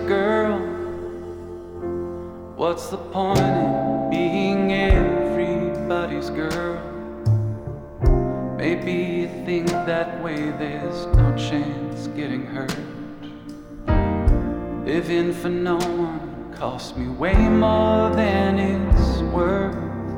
girl. What's the point in being everybody's girl? Maybe you think that way there's no chance getting hurt. Living for no one cost me way more than it's worth.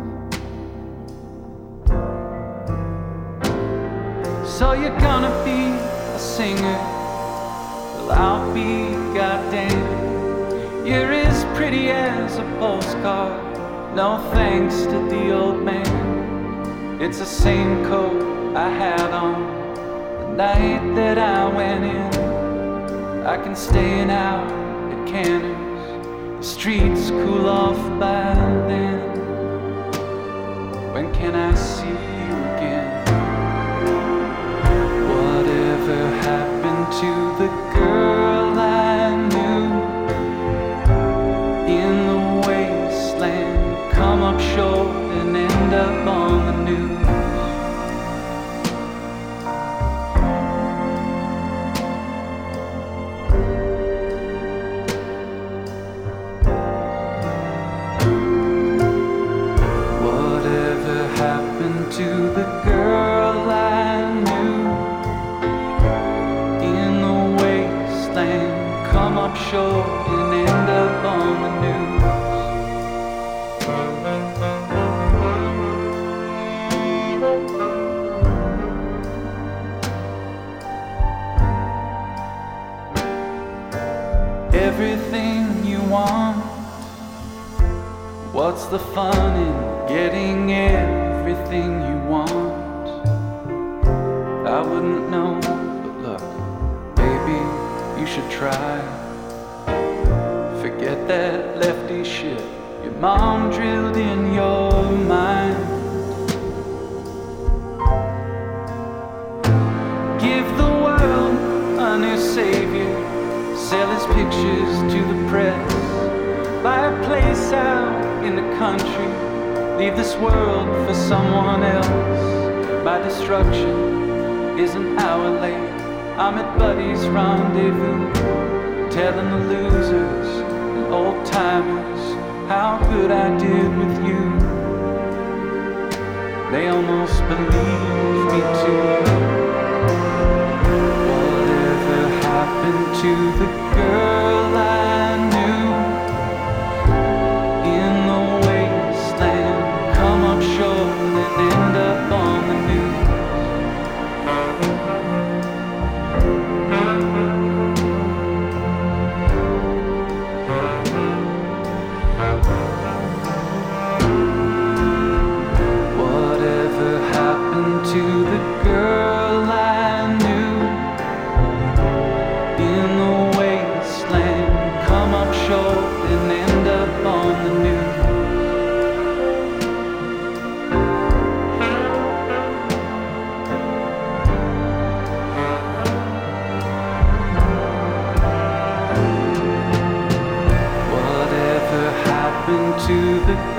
So you're gonna be a singer? Well, I'll be goddamn. You're as pretty as a postcard. No thanks to the old man. It's the same coat I had on the night that I went in. I can stay out at Canners. The streets cool off by then. When can I see you again? Whatever happened to the girl I knew in the wasteland? Come up short and end up on the news. Whatever happened to the girl I knew in the wasteland? Come up short and end up on the news. Everything you want. What's the fun in getting everything you want? I wouldn't know, but look, baby, you should try. Forget that lefty shit your mom drilled in your mind. Give the world a new savior. Sell his pictures to the press. Buy a place out in the country. Leave this world for someone else. My destruction is an hour late. I'm at Buddy's rendezvous, telling the losers and old timers how good I did with you. They almost believe me too. Whatever happened to the girl I knew in the wasteland? Come up short and end up on the news. Whatever happened to the girl I knew in the wasteland? Come up short and end up on the news. Whatever happened to the